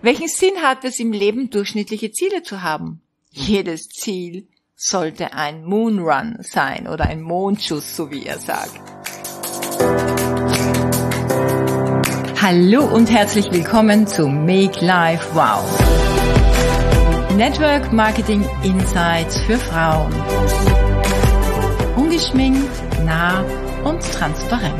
Welchen Sinn hat es im Leben, durchschnittliche Ziele zu haben? Jedes Ziel sollte ein Moonrun sein oder ein Mondschuss, so wie er sagt. Hallo und herzlich willkommen zu Make Life Wow. Network Marketing Insights für Frauen. Ungeschminkt, nah und transparent.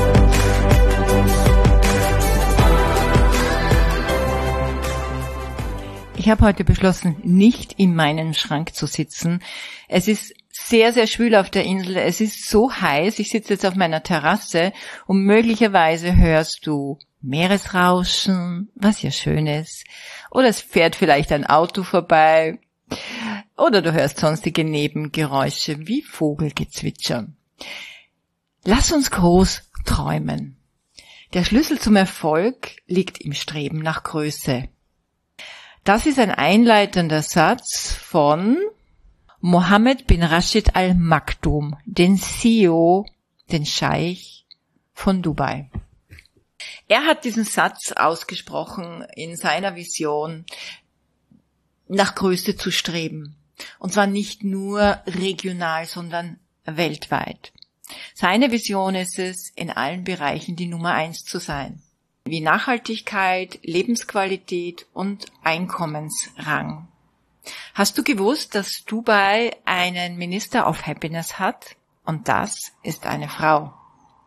Ich habe heute beschlossen, nicht in meinem Schrank zu sitzen. Es ist sehr, sehr schwül auf der Insel. Es ist so heiß. Ich sitze jetzt auf meiner Terrasse und möglicherweise hörst du Meeresrauschen, was ja schön ist. Oder es fährt vielleicht ein Auto vorbei. Oder du hörst sonstige Nebengeräusche wie Vogelgezwitscher. Lass uns groß träumen. Der Schlüssel zum Erfolg liegt im Streben nach Größe. Das ist ein einleitender Satz von Mohammed bin Rashid Al Maktoum, den CEO, den Scheich von Dubai. Er hat diesen Satz ausgesprochen in seiner Vision, nach Größe zu streben. Und zwar nicht nur regional, sondern weltweit. Seine Vision ist es, in allen Bereichen die Nummer 1 zu sein. Wie Nachhaltigkeit, Lebensqualität und Einkommensrang. Hast du gewusst, dass Dubai einen Minister of Happiness hat? Und das ist eine Frau.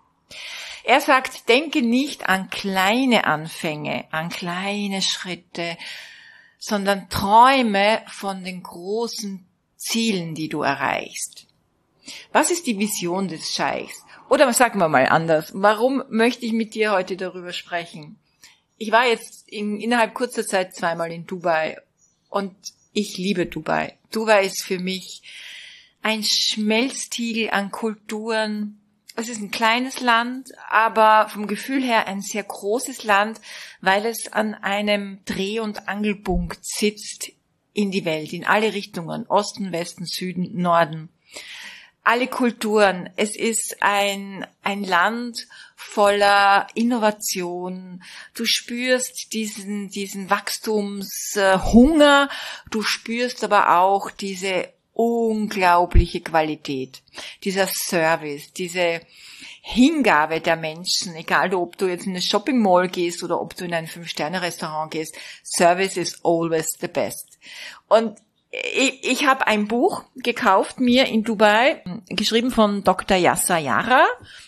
Er sagt, denke nicht an kleine Anfänge, an kleine Schritte, sondern träume von den großen Zielen, die du erreichst. Was ist die Vision des Scheichs? Oder sagen wir mal anders, warum möchte ich mit dir heute darüber sprechen? Ich war jetzt innerhalb kurzer Zeit zweimal in Dubai und ich liebe Dubai. Dubai ist für mich ein Schmelztiegel an Kulturen. Es ist ein kleines Land, aber vom Gefühl her ein sehr großes Land, weil es an einem Dreh- und Angelpunkt sitzt in die Welt, in alle Richtungen, Osten, Westen, Süden, Norden. Alle Kulturen. Es ist ein Land voller Innovation. Du spürst diesen Wachstumshunger. Du spürst aber auch diese unglaubliche Qualität, dieser Service, diese Hingabe der Menschen, egal ob du jetzt in eine Shopping Mall gehst oder ob du in ein 5-Sterne-Restaurant gehst. Service is always the best. Und ich habe ein Buch gekauft, mir in Dubai, geschrieben von Dr. Yasser Yara.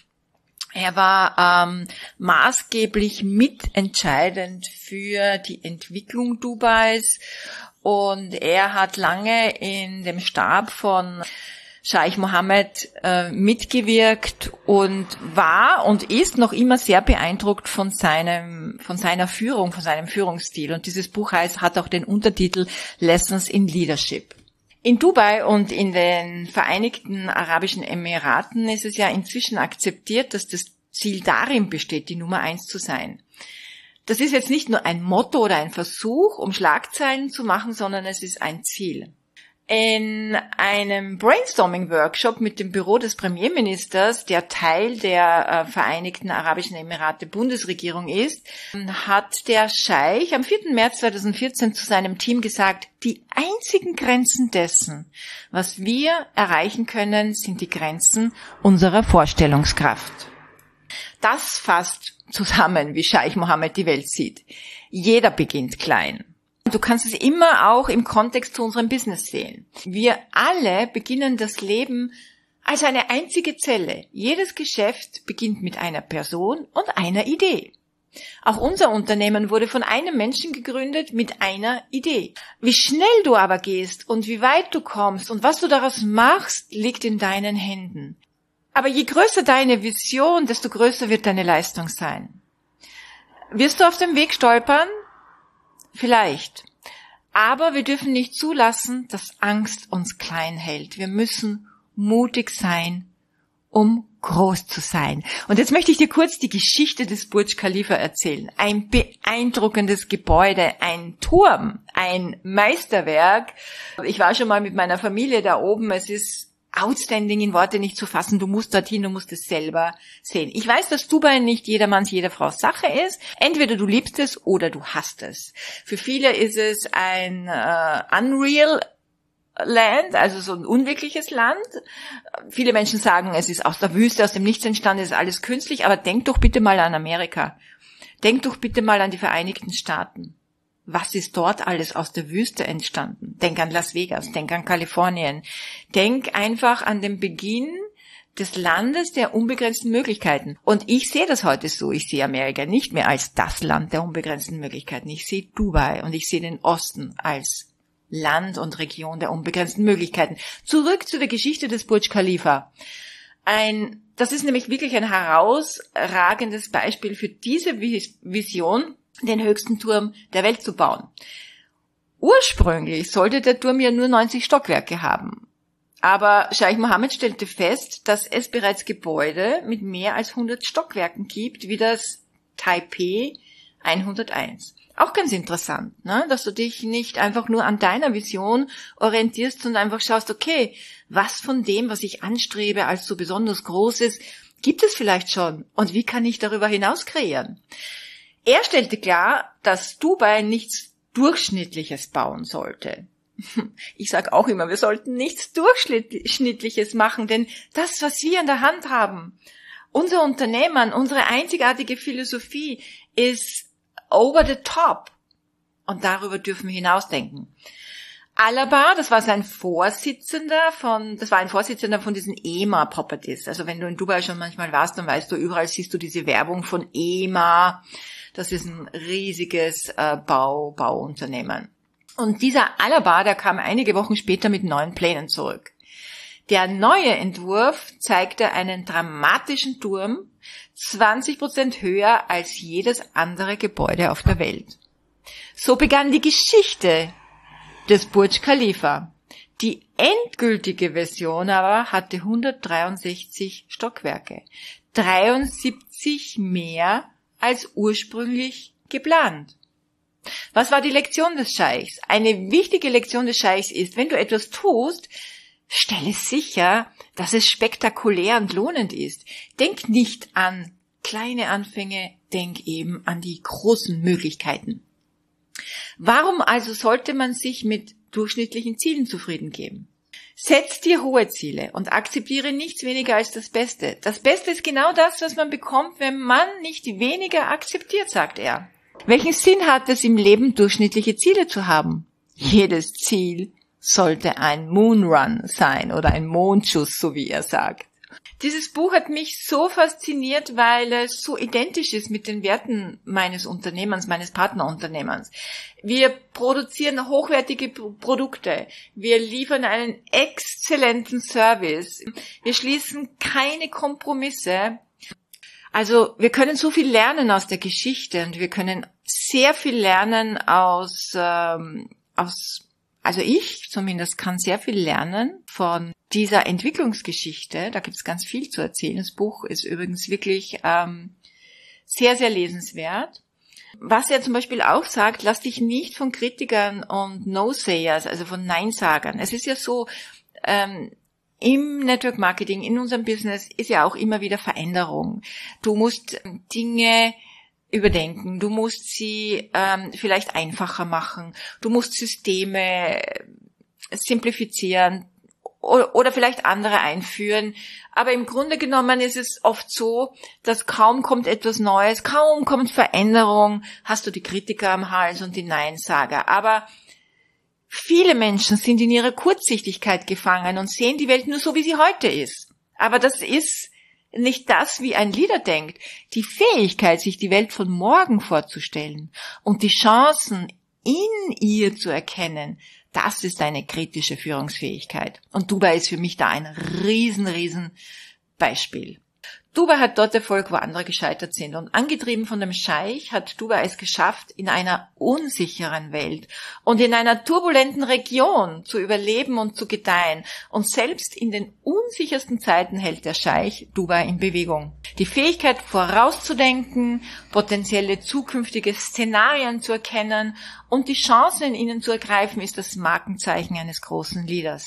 Er war maßgeblich mitentscheidend für die Entwicklung Dubais und er hat lange in dem Stab von Scheich Mohammed mitgewirkt und war und ist noch immer sehr beeindruckt von seiner Führung, von seinem Führungsstil. Und dieses Buch hat auch den Untertitel Lessons in Leadership. In Dubai und in den Vereinigten Arabischen Emiraten ist es ja inzwischen akzeptiert, dass das Ziel darin besteht, die Nummer 1 zu sein. Das ist jetzt nicht nur ein Motto oder ein Versuch, um Schlagzeilen zu machen, sondern es ist ein Ziel. In einem Brainstorming-Workshop mit dem Büro des Premierministers, der Teil der Vereinigten Arabischen Emirate Bundesregierung ist, hat der Scheich am 4. März 2014 zu seinem Team gesagt, die einzigen Grenzen dessen, was wir erreichen können, sind die Grenzen unserer Vorstellungskraft. Das fasst zusammen, wie Scheich Mohammed die Welt sieht. Jeder beginnt klein. Du kannst es immer auch im Kontext zu unserem Business sehen. Wir alle beginnen das Leben als eine einzige Zelle. Jedes Geschäft beginnt mit einer Person und einer Idee. Auch unser Unternehmen wurde von einem Menschen gegründet mit einer Idee. Wie schnell du aber gehst und wie weit du kommst und was du daraus machst, liegt in deinen Händen. Aber je größer deine Vision, desto größer wird deine Leistung sein. Wirst du auf dem Weg stolpern? Vielleicht. Aber wir dürfen nicht zulassen, dass Angst uns klein hält. Wir müssen mutig sein, um groß zu sein. Und jetzt möchte ich dir kurz die Geschichte des Burj Khalifa erzählen. Ein beeindruckendes Gebäude, ein Turm, ein Meisterwerk. Ich war schon mal mit meiner Familie da oben. Es ist outstanding in Worte nicht zu fassen. Du musst dorthin, du musst es selber sehen. Ich weiß, dass Dubai nicht jedermanns, jeder Frau Sache ist. Entweder du liebst es oder du hasst es. Für viele ist es ein unreal Land, also so ein unwirkliches Land. Viele Menschen sagen, es ist aus der Wüste, aus dem Nichts entstanden, es ist alles künstlich. Aber denk doch bitte mal an Amerika. Denk doch bitte mal an die Vereinigten Staaten. Was ist dort alles aus der Wüste entstanden? Denk an Las Vegas, denk an Kalifornien. Denk einfach an den Beginn des Landes der unbegrenzten Möglichkeiten. Und ich sehe das heute so. Ich sehe Amerika nicht mehr als das Land der unbegrenzten Möglichkeiten. Ich sehe Dubai und ich sehe den Osten als Land und Region der unbegrenzten Möglichkeiten. Zurück zu der Geschichte des Burj Khalifa. Das ist nämlich wirklich ein herausragendes Beispiel für diese Vision, den höchsten Turm der Welt zu bauen. Ursprünglich sollte der Turm ja nur 90 Stockwerke haben. Aber Scheich Mohammed stellte fest, dass es bereits Gebäude mit mehr als 100 Stockwerken gibt, wie das Taipei 101. Auch ganz interessant, ne? Dass du dich nicht einfach nur an deiner Vision orientierst und einfach schaust, okay, was von dem, was ich anstrebe als so besonders Großes, gibt es vielleicht schon? Und wie kann ich darüber hinaus kreieren? Er stellte klar, dass Dubai nichts Durchschnittliches bauen sollte. Ich sage auch immer, wir sollten nichts Durchschnittliches machen, denn das, was wir in der Hand haben, unser Unternehmen, unsere einzigartige Philosophie ist over the top. Und darüber dürfen wir hinausdenken. Alaba, das war ein Vorsitzender von diesen EMA Properties. Also wenn du in Dubai schon manchmal warst, dann weißt du, überall siehst du diese Werbung von EMA. Das ist ein riesiges Bauunternehmen. Und dieser Alaba, der kam einige Wochen später mit neuen Plänen zurück. Der neue Entwurf zeigte einen dramatischen Turm, 20% höher als jedes andere Gebäude auf der Welt. So begann die Geschichte des Burj Khalifa. Die endgültige Version aber hatte 163 Stockwerke, 73 mehr als ursprünglich geplant. Was war die Lektion des Scheichs? Eine wichtige Lektion des Scheichs ist, wenn du etwas tust, stelle sicher, dass es spektakulär und lohnend ist. Denk nicht an kleine Anfänge, denk eben an die großen Möglichkeiten. Warum also sollte man sich mit durchschnittlichen Zielen zufrieden geben? Setz dir hohe Ziele und akzeptiere nichts weniger als das Beste. Das Beste ist genau das, was man bekommt, wenn man nicht weniger akzeptiert, sagt er. Welchen Sinn hat es im Leben, durchschnittliche Ziele zu haben? Jedes Ziel sollte ein Moonrun sein oder ein Mondschuss, so wie er sagt. Dieses Buch hat mich so fasziniert, weil es so identisch ist mit den Werten meines Unternehmens, meines Partnerunternehmens. Wir produzieren hochwertige Produkte. Wir liefern einen exzellenten Service. Wir schließen keine Kompromisse. Also wir können so viel lernen aus der Geschichte und wir können sehr viel lernen also ich zumindest kann sehr viel lernen von dieser Entwicklungsgeschichte. Da gibt es ganz viel zu erzählen. Das Buch ist übrigens wirklich sehr, sehr lesenswert. Was er zum Beispiel auch sagt, lass dich nicht von Kritikern und No-Sayers, also von Neinsagern. Es ist ja so, im Network Marketing, in unserem Business ist ja auch immer wieder Veränderung. Du musst Dinge überdenken, du musst sie vielleicht einfacher machen, du musst Systeme simplifizieren oder vielleicht andere einführen. Aber im Grunde genommen ist es oft so, dass kaum kommt etwas Neues, kaum kommt Veränderung, hast du die Kritiker am Hals und die Neinsager. Aber viele Menschen sind in ihrer Kurzsichtigkeit gefangen und sehen die Welt nur so, wie sie heute ist. Aber das ist nicht das, wie ein Leader denkt. Die Fähigkeit, sich die Welt von morgen vorzustellen und die Chancen in ihr zu erkennen, das ist eine kritische Führungsfähigkeit. Und Dubai ist für mich da ein riesen Beispiel. Dubai hat dort Erfolg, wo andere gescheitert sind. Und angetrieben von dem Scheich hat Dubai es geschafft, in einer unsicheren Welt und in einer turbulenten Region zu überleben und zu gedeihen. Und selbst in den unsichersten Zeiten hält der Scheich Dubai in Bewegung. Die Fähigkeit, vorauszudenken, potenzielle zukünftige Szenarien zu erkennen und die Chancen in ihnen zu ergreifen, ist das Markenzeichen eines großen Leaders.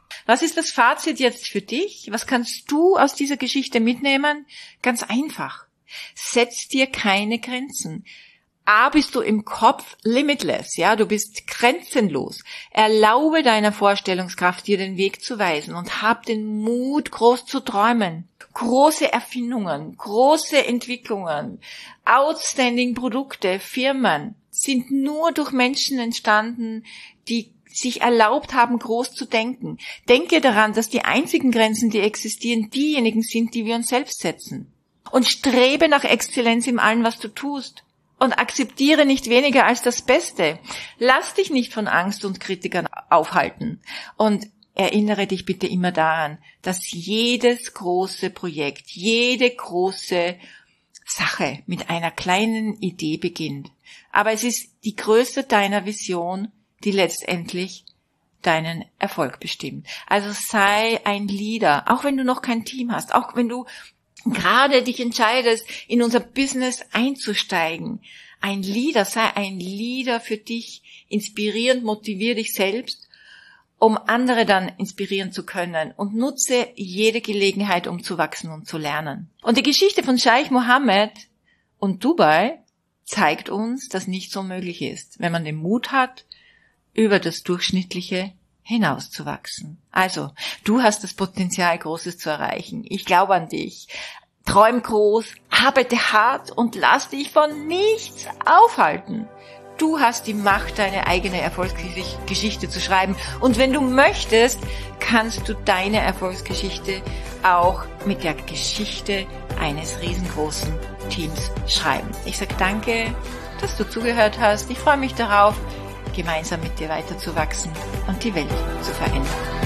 Was ist das Fazit jetzt für dich? Was kannst du aus dieser Geschichte mitnehmen? Ganz einfach. Setz dir keine Grenzen. Bist du im Kopf limitless, ja, du bist grenzenlos. Erlaube deiner Vorstellungskraft, dir den Weg zu weisen und hab den Mut, groß zu träumen. Große Erfindungen, große Entwicklungen, outstanding Produkte, Firmen sind nur durch Menschen entstanden, die sich erlaubt haben, groß zu denken. Denke daran, dass die einzigen Grenzen, die existieren, diejenigen sind, die wir uns selbst setzen. Und strebe nach Exzellenz in allem, was du tust. Und akzeptiere nicht weniger als das Beste. Lass dich nicht von Angst und Kritikern aufhalten. Und erinnere dich bitte immer daran, dass jedes große Projekt, jede große Sache mit einer kleinen Idee beginnt. Aber es ist die Größe deiner Vision, die letztendlich deinen Erfolg bestimmt. Also sei ein Leader, auch wenn du noch kein Team hast, auch wenn du gerade dich entscheidest, in unser Business einzusteigen. Ein Leader, sei ein Leader für dich, inspirierend, motivier dich selbst, um andere dann inspirieren zu können und nutze jede Gelegenheit, um zu wachsen und zu lernen. Und die Geschichte von Scheich Mohammed und Dubai zeigt uns, dass nichts unmöglich ist, wenn man den Mut hat, über das Durchschnittliche hinauszuwachsen. Also, du hast das Potenzial, Großes zu erreichen. Ich glaube an dich. Träum groß, arbeite hart und lass dich von nichts aufhalten. Du hast die Macht, deine eigene Erfolgsgeschichte zu schreiben. Und wenn du möchtest, kannst du deine Erfolgsgeschichte auch mit der Geschichte eines riesengroßen Teams schreiben. Ich sage danke, dass du zugehört hast. Ich freue mich darauf, gemeinsam mit dir weiterzuwachsen und die Welt zu verändern.